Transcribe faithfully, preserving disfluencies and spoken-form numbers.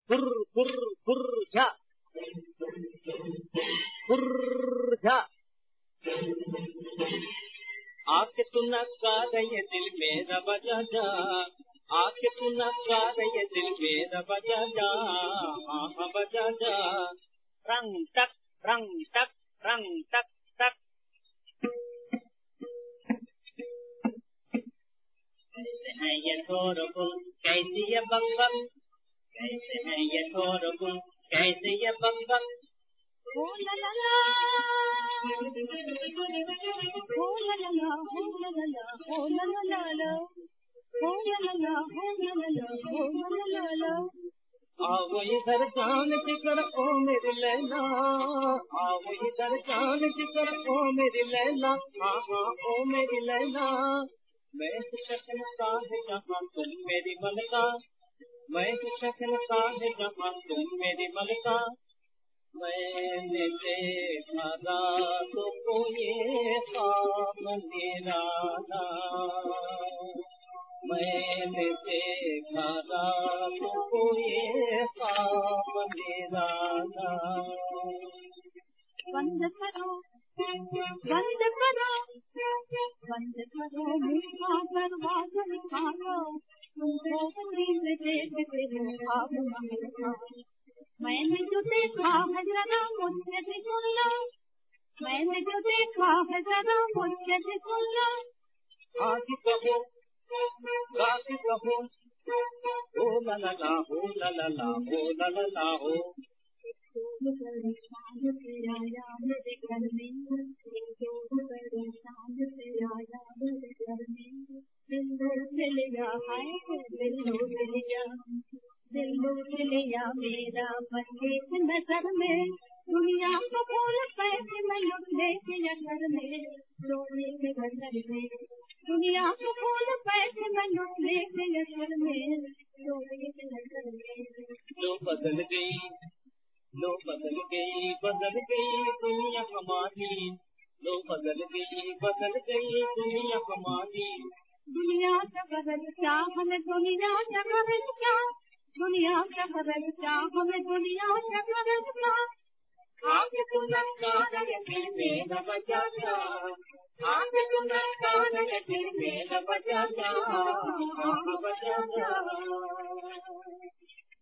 फुर फुर फुर झा फुर झा। आके तू नचा रही दिल मेरा बजा जा, आके तू नचा रही दिल मेरा बजा जा, हाँ हाँ बजा जा। रंग टक रंग टक रंग टक टक। कैसे हैं ये शोरगुल कैसी ये बकबक, कैसे हैं ये शोरगुल कैसे ये बकबक। हो ला ला ला, हो ला ला ला, हो ला ला ला, हो ला ला ला, हो ला ला ला, हो ला ला ला, हो ला ला ला। आओ इधर जान जिगर ओ मेरी लैला, आओ इधर जान जिगर ओ मेरी लैला, हाँ हाँ ओ मेरी लैला। मैं शक्ल का है जहाँ तुम मेरी मलका, मैं शक्ल का है जहाँ तुम मेरी मलका। मैंने देखा रातों को ये ख्वाब निराला, मैंने देखा रातों को ये ख्वाब निराला। बंद करो बंद करो बंद करो मुझका दरवाजा निकालो, तुमको पूरी में देखते हो ख्वाब महल का। मैंने जो देखा है जरा मुझसे भी सुन लो, मैंने जो देखा है जरा मुझसे भी सुन लो। आगे कहो आगे कहो, ओ ला ला ला हो ला ला ला हो ला ला ला हो। शाम से आया मेरे घर में, शाम से आया मेरे घर में, दिल लूट लिया है दिल लूट लिया, दिल लूट लिया मेरा बच्चे की नजर में। दुनिया को फूल पैसे में लुटने के नजर में, रोने के नजर में, दुनिया को फूल पैसे में लुटने के नजर में, रोने के नजर में। जो बदल गई लो बदल गई बदल गई दुनिया हमारी, लो बदल गई बदल गई दुनिया हमारी। दुनिया का बदल क्या हमें दुनिया का बदल क्या, दुनिया का बदल क्या हमें दुनिया का बदल क्या। आके तू नचा रही दिल मेरा बजा जा, आके तू नचा रही दिल मेरा बजा जा, हाँ बजा जा।